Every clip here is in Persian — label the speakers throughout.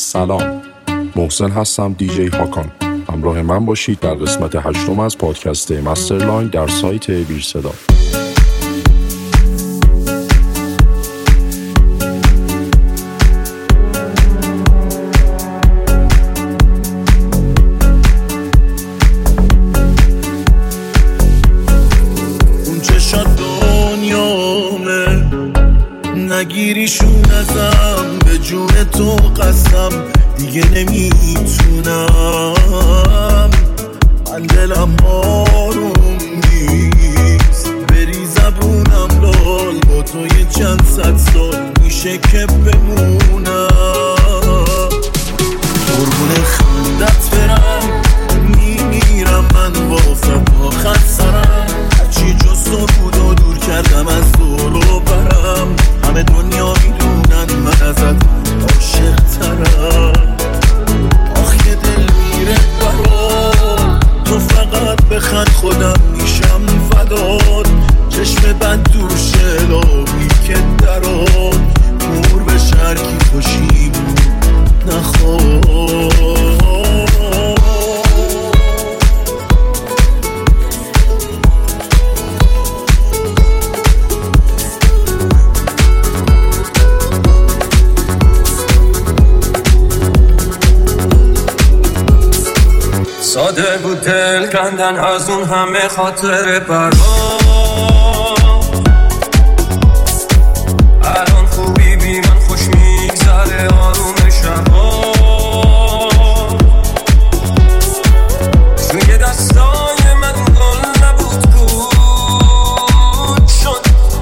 Speaker 1: سلام، محسن هستم، دیجی هاکان. همراه من باشید در قسمت 8 از پادکست مسترلاین در سایت بیر صدا.
Speaker 2: اون چشات دنیامه، نگیریشون ازم، به جون تو قسم دیگه نمیتونم. من دلم آروم نیست، بری زبونم لال، با تو یه چند صد سال میشه که بمونم. قربون خندت برم، میمیرم من واسه آخر سرم. هرچی جز تو بود و دور کردم از دور و برم. همه دنیا میدونن من ازت عاشق ترم. آخ یه دل میره برات، تو فقط بخند خودم میشم فدات. چشم بد دوشه لابی که درات، مور به شرکی خوشیم نخواد.
Speaker 3: ساده بود دل کندن از اون همه خاطر برام. الان خوبی بی من خوش میگذره آروم شبا. توی دستای من گل نبود گود شد.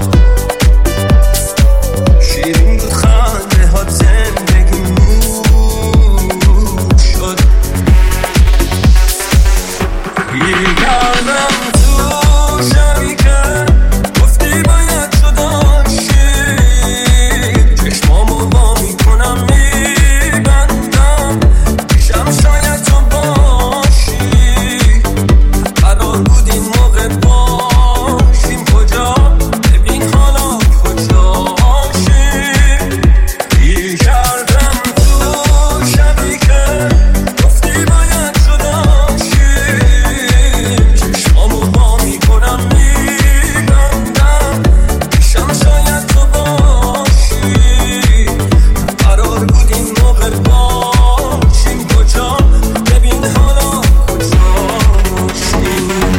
Speaker 3: شیرین بود خنده ها زندگی مود شد. کردم تو شبی که گفتی باید شداشی. چشمامو با میکنم میبندم، پیشم شاید تو باشی. قرار بود این موقع باشیم کجا، ببین حالا کجاشی. کردم تو شبی که گفتی باید شداشی. چشمامو با میکنم میبندم، پیشم شاید تو باشی. قرار بود این موقع باشیم کجا، ببین حالا کجاشی.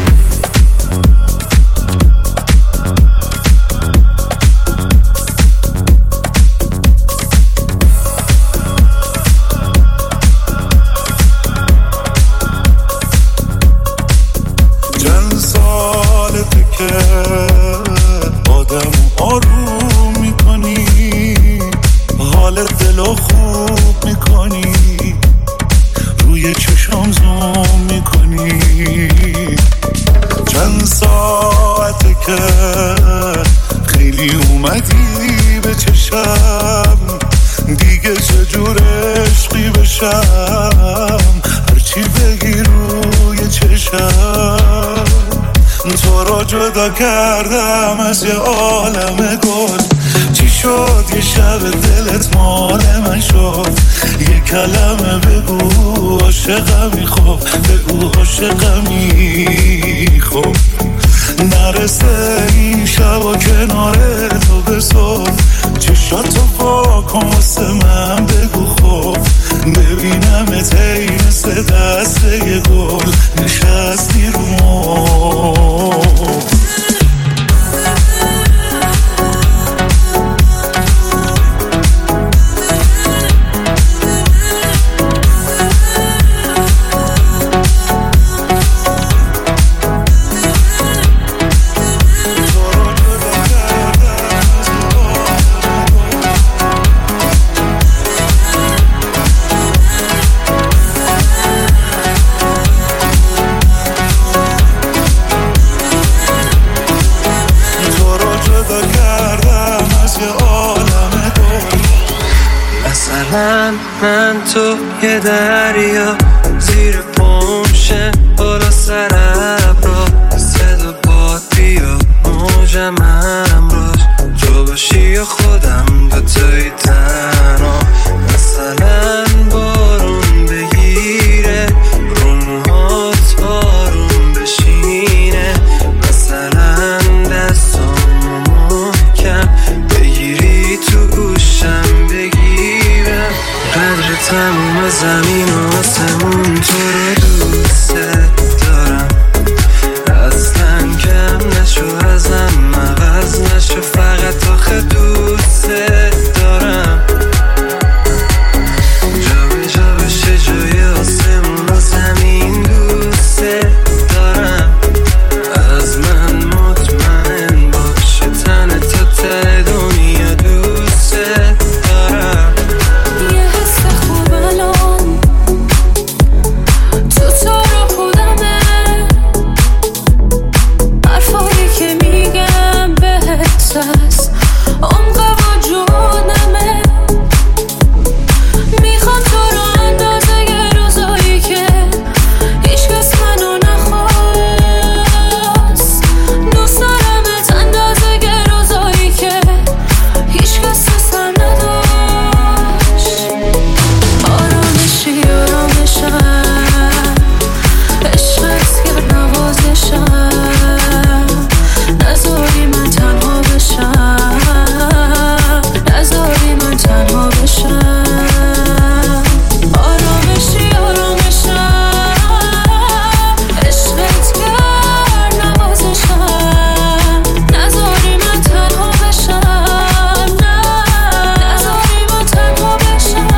Speaker 2: چند سالته که آدم آروم میکنی، حال دلو خوب میکنی، روی چشم زوم میکنی. چند ساعته که خیلی اومدی به چشم، دیگه چجور عشقی بشم، هرچی بگی روی چشم. تو رو جدا کردم از یه عالم گل، چی شد یه شب دلت مال من شد. یه کلمه بگو عاشقمی، خب بگو عاشقمی، خب نرسه این شب و کنار تو به صبح. چشاتو با کن واسه من بگو، خب ببینمت ای مثل دسته یه گل نشستی رو مبل.
Speaker 3: من تو یه دریا زیر پمشه بالا سر ابرا، صدا باد بیا موج منم راش، تو باشی یا خودم دوتایی تنها. مثلا با زمین و آسمون تو رو دوست دارم، اصلا کم نشو ازم عوض نشو، فقط آخه دوست دارم. جا به جا بشه جای آسمون و زمین دوست دارم، از من مطمئن باشه تن تا ته دنیا دوست دارم.
Speaker 4: یه حس خوب الان تو رو خودمه، حرفایی که میگم بهت هست عمق وجودمه. میخوام تو رو اندازه یه روزایی که هیچ کس منو نخواست، دوست دارمت اندازه یه روزایی که هیچ کس دوستم نداشت. آرامشی آرامشم، عشقت کرد نوازشم، نذاری من تنها بشم، نذاری من تنها بشم. آرامشی آرامشم، عشقت کرد نوازشم، نذاری من تنها بشم، نذاری من تنها بشم.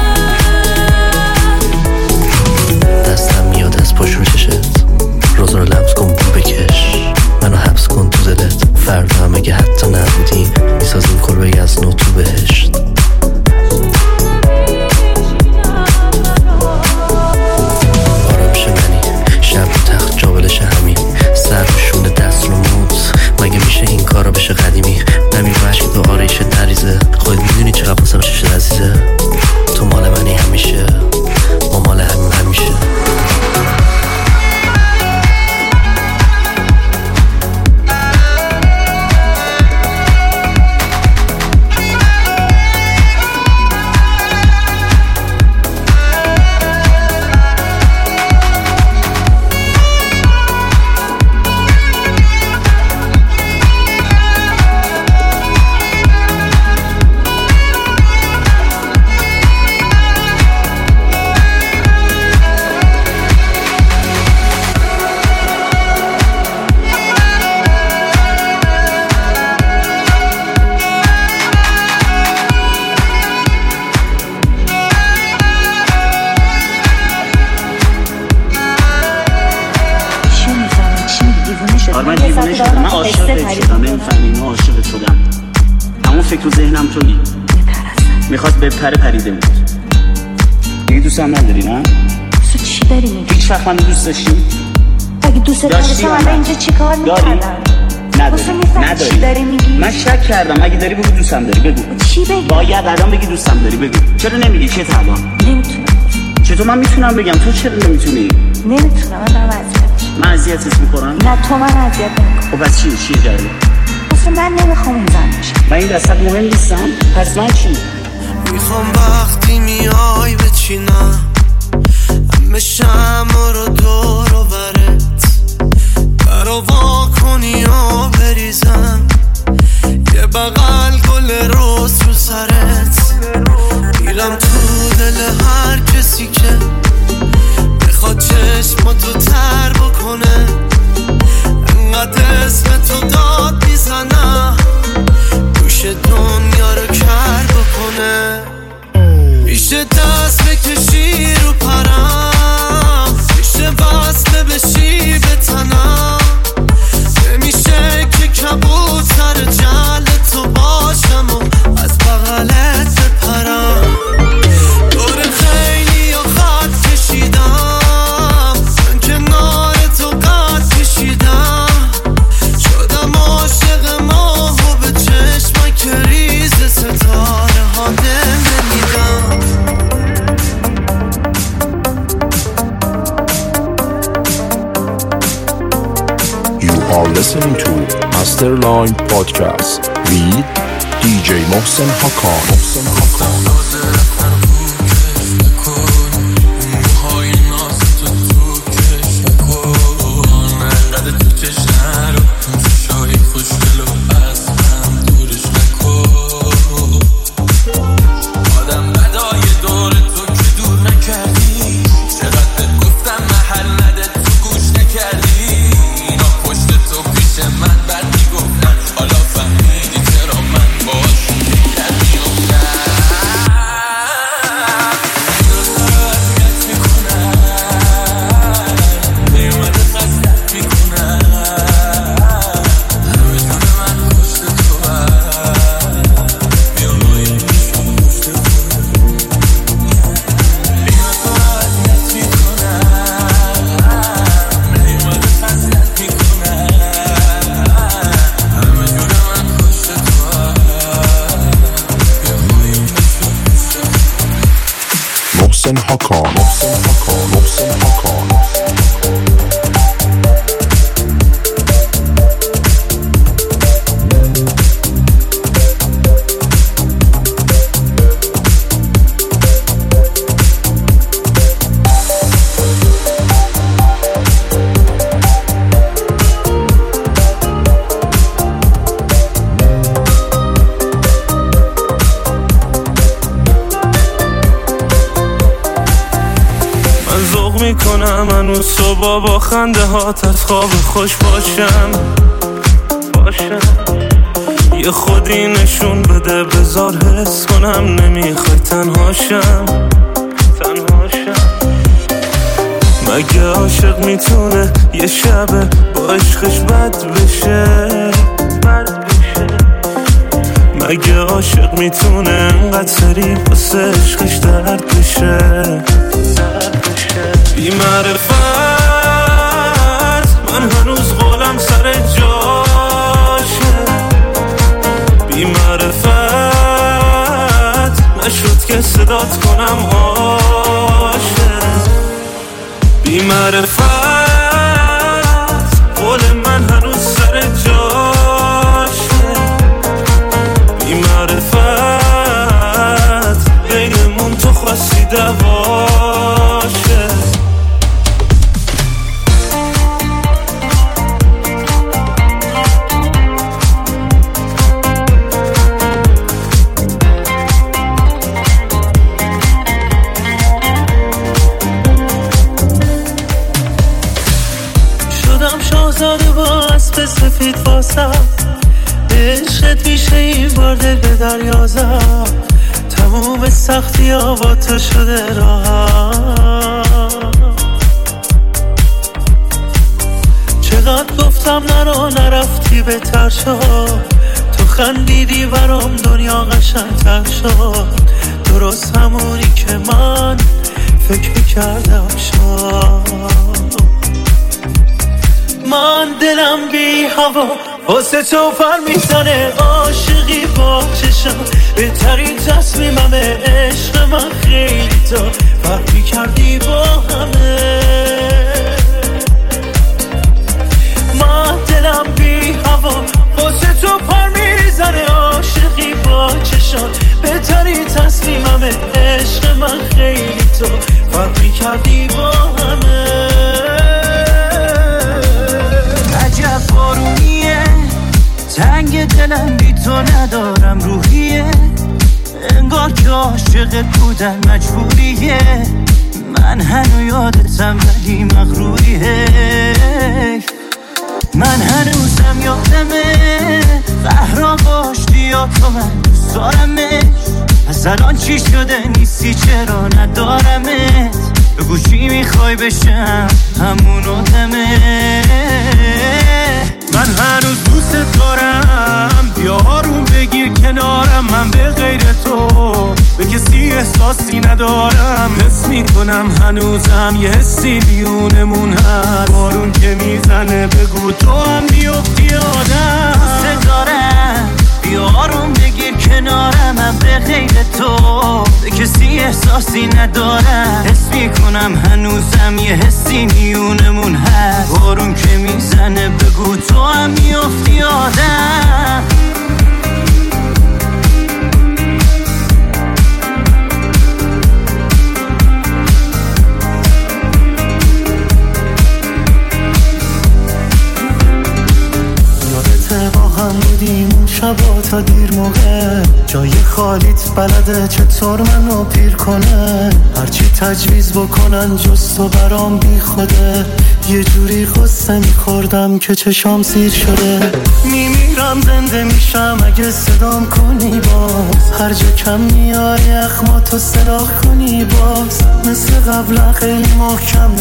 Speaker 5: دستم میاد از پشت رو چشت، روز رو لمس کن بو بکش، منو حبس کن تو دلت، فردا هم اگه حتی نبودیم میسازیم کلبه از نو تو بهشت. آرامش منی شب رو تخت جابلش همین، سر رو شونه دست رو موت، مگه میشه این کارا بشه قدیمی؟ نمی وشک تو آریشه نریزه، خود میدونی چقدر واسم شش عزیزه. تو مال منی همیشه، ما مال همین همیشه.
Speaker 6: من دیوونه شدم، من عاشقت شدم، نمی‌فهمی اینو عاشقت شدم. همون فکر تو ذهنم تویی، میخواست بپره پریده بود. دیگه دوستم نداری نه؟
Speaker 7: تو چی داری میگی؟
Speaker 6: هیچ وقت من دوست داشتی؟
Speaker 7: اگه دوست داشتم الان اینجا چی کار میکردم؟
Speaker 6: نداری. من شک کردم، اگه داری بگو دوستم داری، بگو
Speaker 7: چی بگم؟
Speaker 6: باید الان بگی دوستم داری، بگو. چرا نمیگی؟ چه الان؟
Speaker 7: نمیتونم.
Speaker 6: چطور من میتونم بگم؟ تو چرا نمیتونی؟
Speaker 7: نمیتونم، من دارم
Speaker 6: من اذیتت میکنم؟
Speaker 7: نه تو من اذیت نمیکنم.
Speaker 6: خب پس چی جالبه؟
Speaker 7: اصلا من نمیخوام این زن باشم.
Speaker 6: من این دستت مهم نیستم؟ پس من چی؟
Speaker 3: میخوام وقتی میای بچینم همه شمع رو دور و برت، برا وا کنی و بریزم یه بغل گل روز رو سرت، میرم تو دل هر کسی که بخواد چشماتو تر بکنه، انقدر اسم تو داد میزنم گوش دنیا رو کر بکنه. میشه دست بکشی رو پرم، میشه وصله بشی به تنم، نمیشه که کبوتر جل تو باشم و از بغلت بپرم. دور خیلی و خط کشیدم، من کنار تو قد کشیدم، شدم عاشق ماه و به چشم که ریز ستاره ها دل نمیدم.
Speaker 1: You are listening to Masterline Podcast with DJ Mohsen Hakan.
Speaker 3: آدم بدای دور تو که دور نکردی
Speaker 1: محسن هاکان.
Speaker 3: میکنم هنوز صبح با خنده هات از خواب خوش باشم یه خودی نشون بده بذار حس کنم نمیخوای تنهاشم مگه عاشق میتونه یه شبه با عشقش بد بشه مگه عاشق میتونه انقدر سریع واسه عشقش درد بشه بی معرفت من هنوز قولم سر جاشه بی معرفت نشد که صدات کنم عاشق بی معرفت قول من هنوز سر جاشه بی معرفت بینمون تو خواستی دواشه
Speaker 8: شاهزاده با اسب سفید واسم عشقت میشه این بار دل به دریا زد تموم سختی ها با تو شده راحت چقدر گفتم نرو نرفتی بهتر شد تو خندیدی برام دنیا قشنگ‌تر شد درست همونی که من فکر میکردم شد من دلم بی هوا واسه تو پر میزنه عاشقی با چشم بهترین تصمیممه عشق من خیلی تو فرق میکردی با همه من دلم بی هوا واسه تو پر میزنه عاشقی با چشم بهترین تصمیممه عشق من خیلی تو فرق میکردی با همه عجب بارونیه تنگ دلم بی تو ندارم روحیه انگار که عاشقت بودن مجبوریه من هنو یادتم ولی مغروریه من هنوزم یادمه قهرا باشتی یا تو من دوست دارمش از الان چی شده نیستی چرا ندارمت بگو چی میخوای بشم همون آدمه من هنوز دوست دارم بیا آروم بگیر کنارم من به غیر تو به کسی احساسی ندارم حس میکنم هنوزم یه حسی بیرونمون هست بارون که میزنه بگو تو هم بیفتی آدم دوست دارم بیا آروم بگیر کنارم من به غیر تو به کسی احساسی ندارم حس میکنم هنوزم یه حسی میونمون هست بارون که میزنه بگو تو هم میفتی آدم یادت با هم بودیم اون شبا تا دیر موقع جای خالیت بلده چطور منو پیر کنه هرچی تجویز بکنن جز تو برام بی خوده یه جوری غصه میخوردم که چشام سیر شده میمیرم زنده میشم اگه صدام کنی باز هر جا کم میاری اخماتو صدا کنی باز مثل قبلا خیلی محکم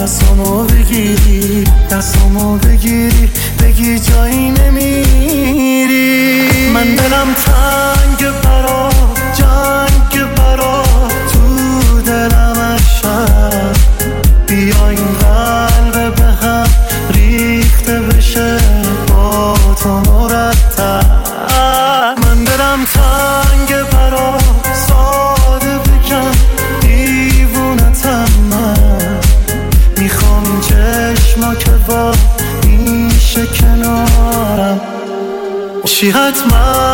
Speaker 8: دستامو بگیری بگی جایی نمیری من دلم تنگ برا جنگ برا تو دلم اشم بیا این قلب به هم ریخته بشه با تو مرتب من دلم تنگ برا ساده بگم دیوونت
Speaker 2: باشی حتما.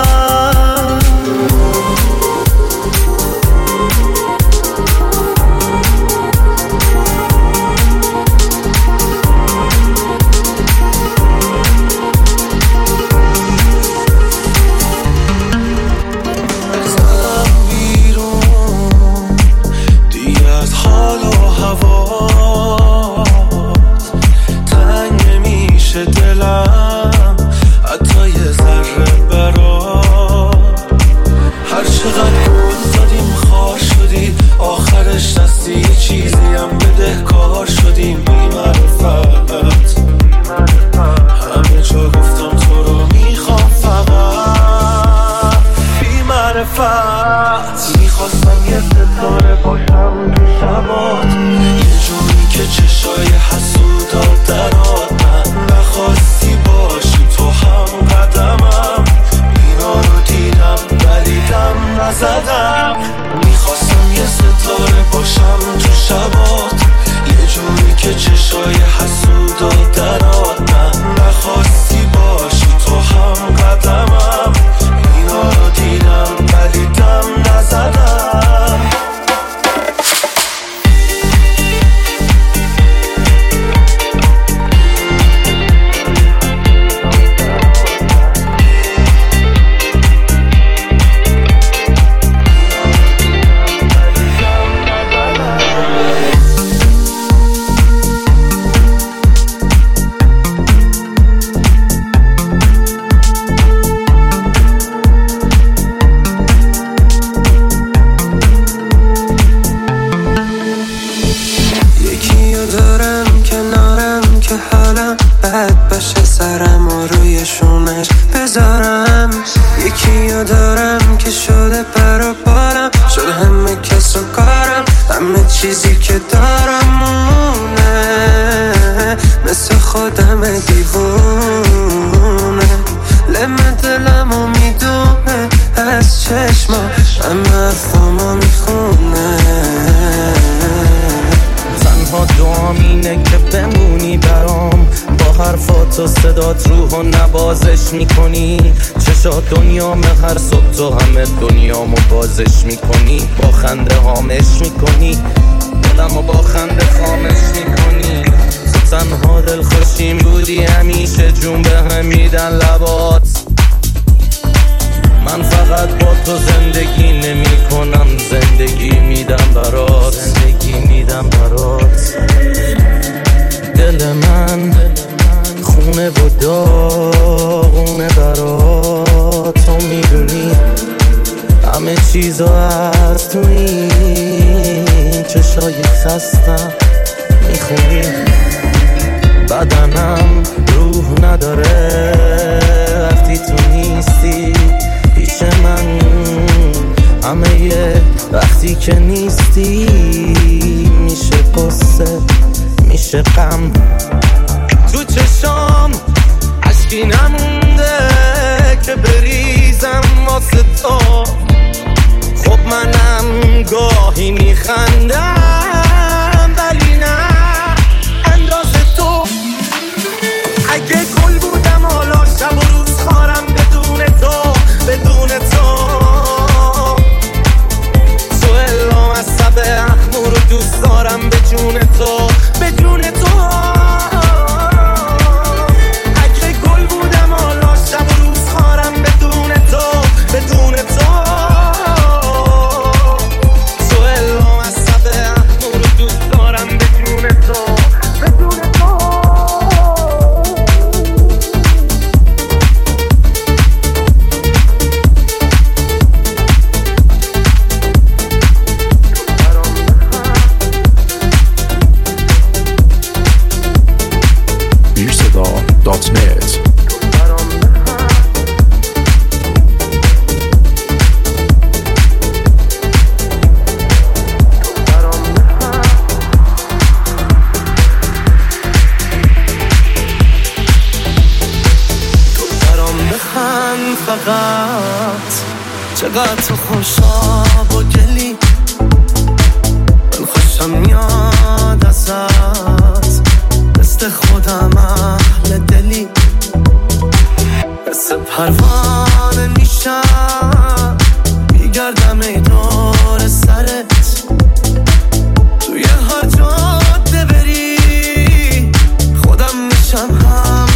Speaker 3: میخواستم یه ستاره باشم تو شبات، یه جوری که چشای حسودات درات، من نخواستی باشی تو هم قدمم، اینا رو دیدم ولی دم نزدم. میخواستم یه ستاره باشم تو شبات، یه جوری که چشای حسودات درات، من نخواستی باشی تو هم قدمم، اینا رو دیدم ولی دم نزدم.
Speaker 9: بد باشه سرم و روی شونش بذارم، یکی دارم که شده پر و بالم، شده همه کس و کارم، همه چیزی که دارم مونه، مثل خودم دیوونه، لم دلمو میدونه از چشما، همه حرفامو میخونه.
Speaker 5: تنها دعام اینه که بمونی برام، با حرفات و صدات روحو نوازش میکنی، چشات دنیامه هر صبح تو همه دنیامو بازش میکنی، با خنده هامش میکنی دلمو با خنده خامش میکنی. تو تنها دل خوشیم بودی همیشه، جون به هم میدن لبات، من فقط با تو زندگی نمی کنم، زندگی میدم برات، زندگی میدم برات. دل من خونه و داغونه برات، تو میدونی همه چیزا از تو این چشای خستم میخونی، بدنم روح نداره وقتی تو نیستی پیش من، همه یه وقتی که نیستی میشه قصه میشه غم، تو چشام عشقی نمونده که بریزم واسه تو، خب منم گاهی میخندم ولی نه اندازه تو. اگه گل بودم حالا شب و روز خارم بدون تو، بدون تو تو الهام از سب اخمو رو دوست دارم به جون تو، به جون تو. اگه گل بودم حالا شب و روز خارم بدون تو، بدون تو تو الهام از سب اخمو رو دوست دارم به جون تو، بدون تو.
Speaker 1: Beerseda.net.
Speaker 9: فقط چقدر تو خوشاب و گلی، من خوشم میاد ازت، مثل خودم اهل دلی، مثل پروانه
Speaker 3: همه دور سرت، توی هر جاده بری خودم میشم هم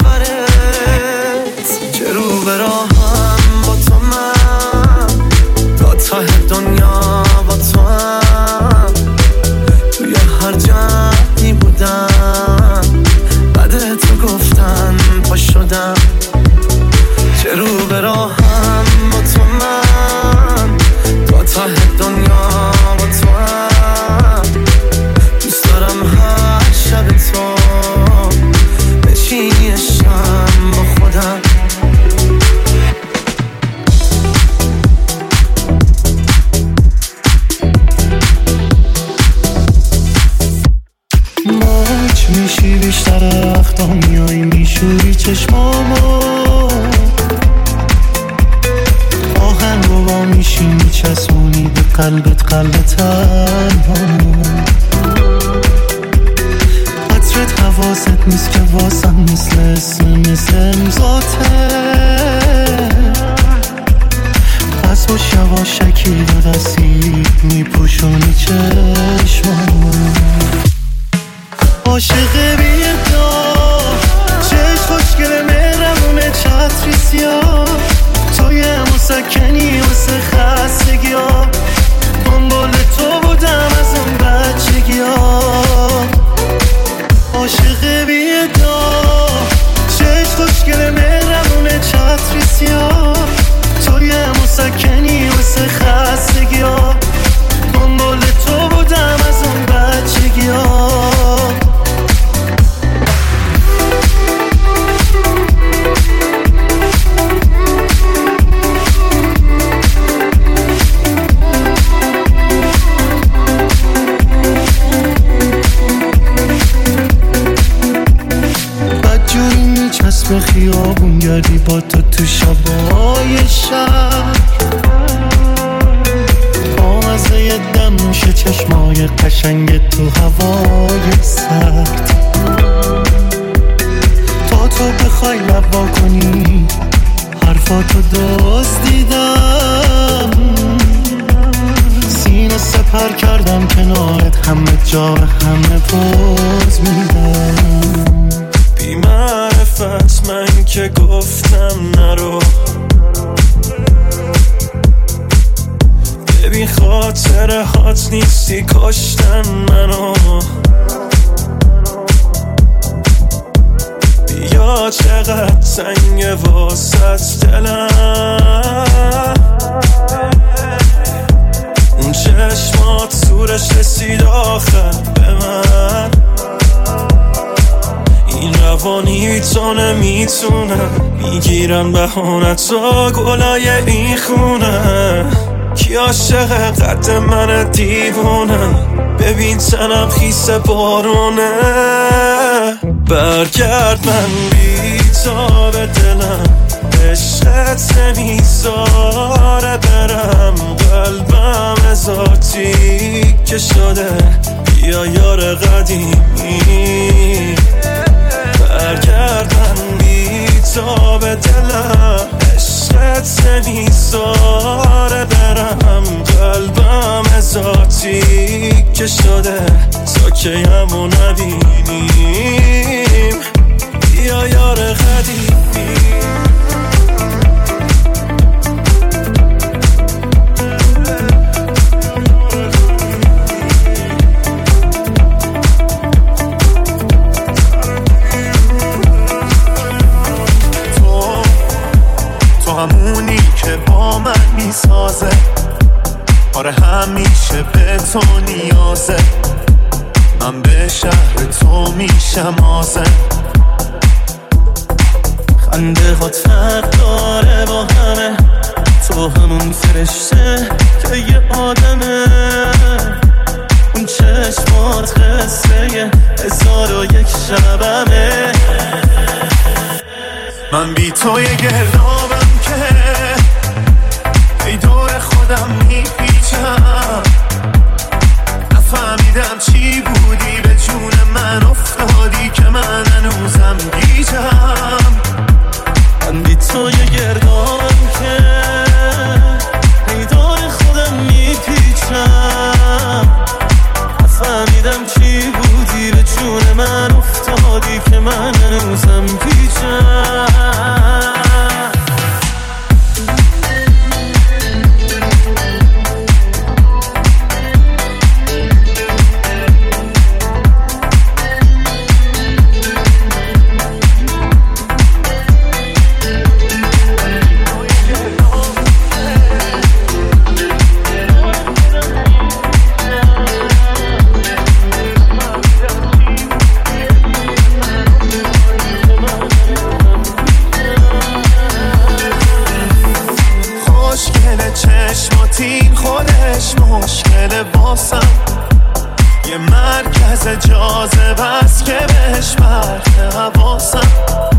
Speaker 3: سفرت. که رو به راهم با تو من، تا ته دنیا با تو هم، توی هر جمعی بودم بعد تو گفتن پا شدم. چه رو به راهم با تو من، تا ته دنیا با تو هم، دوست دارم هر شب تو بچینیشم با خودم. ماچ میشی بیشتر وقتا میای میشوری چشمامو، آهنگو با میشی میچسبونی به قلبت قلب تنهامو. عطرت حواست نیست که واسم مثل امضاته، پس با شواشکی دو دستی میپوشونی چشمامو. عاشق بی‌ادعا چشم خوشگل مهربونه چتری سیاه، توی مسکنی واسه خستگی ها، دنبال تو بودم از اون بچگی ها. عاشق بی‌ادعا چشم خوشگل مهربونه چتری سیاه، توی مسکنی واسه خستگی ها، دنبال تو بودم از اون بچگی ها. به خیابون گردی با تو شبای شهر، آمزه دم میشه چشمای قشنگ تو هوای سرد. تا تو بخوای لبا کنی حرفاتو دزدیدم، سینه سپر کردم کنارت، همه جا همه پوز میدم. بی معرفت من که گفتم نرو، ببین خاطره هات نیستی کشتن منو. بیا چقدر سنگ واسط دلم، اون چشمات سورش رسید آخر به من. این روانی تو نمیتونم، میگیرن بهانت و گلای این خونه. کی عاشق قد من دیوونم، ببین تنم خیس بارونه. برگرد من بی تا به دلم، عشقت نمیذاره برم، قلبم ذاتی که شده بیا یار قدیمی. برگرد من بی تا به دلم، عشقت نمیذاره برم، قلبم ذاتی که شده تا که همو نبینیم، بیا یار قدیمی.
Speaker 2: همونی که با من میسازه، آره همیشه به تو نیازه، من به شهر تو میشم آزه.
Speaker 3: خنده هات فرق داره با همه، تو همون فرشته که یه آدمه، اون چشمات قصه 1001 شبمه.
Speaker 2: من بی تو یه گردابم که ای دور خودم میپیچم، نفهمیدم چی بودی به جون من افتادی که من هنوزم گیجم.
Speaker 3: من بی تو یه گردابم که ای دور خودم مشکل واسم، یه مرکز جاذبه است که بهش برده حواسم.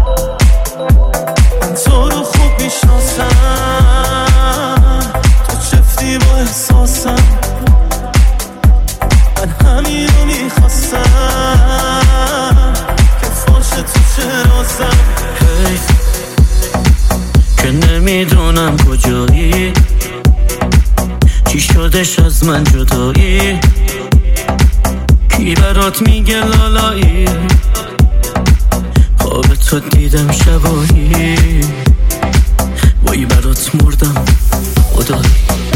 Speaker 3: من تو رو خوب میشناسم، تو چفتی با احساسم، من همین رو میخواستم که فاشه تو چرازم. هی که نمیدونم کجایی، چی شدش از من جدایی، کی برات میگه لالایی، خواب تو دیدم شبایی، وای برات مردم خدایی.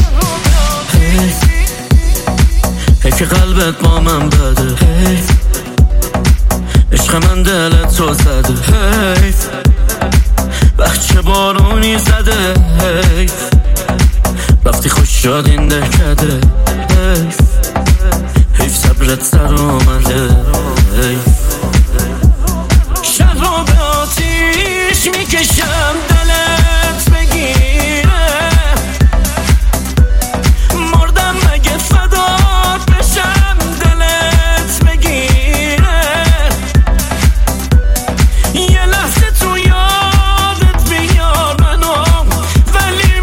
Speaker 3: حیف که قلبت با من بده، حیف عشق من دلت رو زده، حیف وقت چه بارونی زده، حیف وقتی خوش شد این دهکده، حیف حیف صبرت سر آمده، حیف شهر رو به آتیش میکشم دلت بگیره، مردم مگه فدات بشم دلت بگیره، یه لحظه تو یادت بیار منو، ولی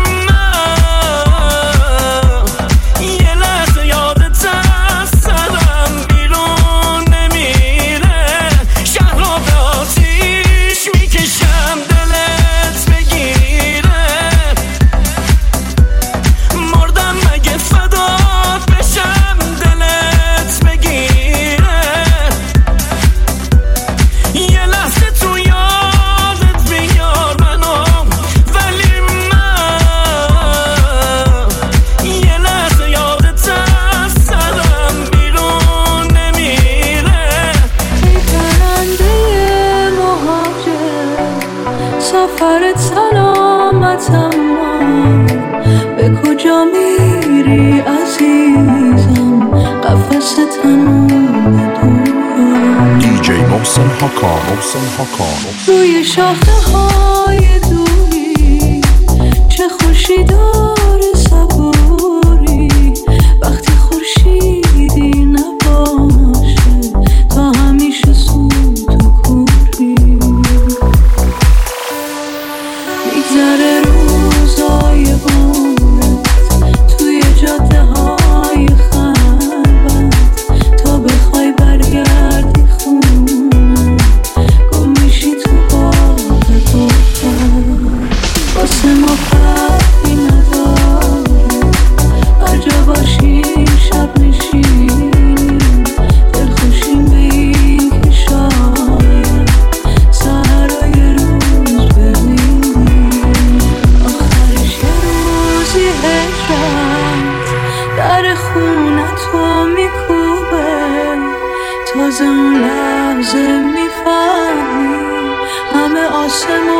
Speaker 3: من یه لحظه یادت از سرم بیرون نمیره. شهر رو به آتیش میکشم دلت بگیره، مردم مگه فدات بشم دلت بگیره، یه لحظه تو یادت بیار منو، ولی من یه لحظه یادت از سرم بیرون نمیره.
Speaker 4: ای پرنده مهاجر سفرت سلامت، اما به کجا میری عزیزم، قفس تنوم دور
Speaker 1: دیجی محسن حکام.
Speaker 4: روی شاخه های دوری چه خوشی داره صبوری، وقتی خورشیدی نباشه تا همیشه سود و کوری، میگذره روزای عمرت توی جاده های خلوت، تا بخوای برگردی خونه گم میشی تو باغ گفتن. واسه ما فرقی نداره هر جا باشیم شب نشینیم، دلخوشیم به این که شاید سحرای روز ببینیم، آخرش یه روزی هجرت در خونتو میکوبه، تازه اون لحظه میفهمی همه آسمون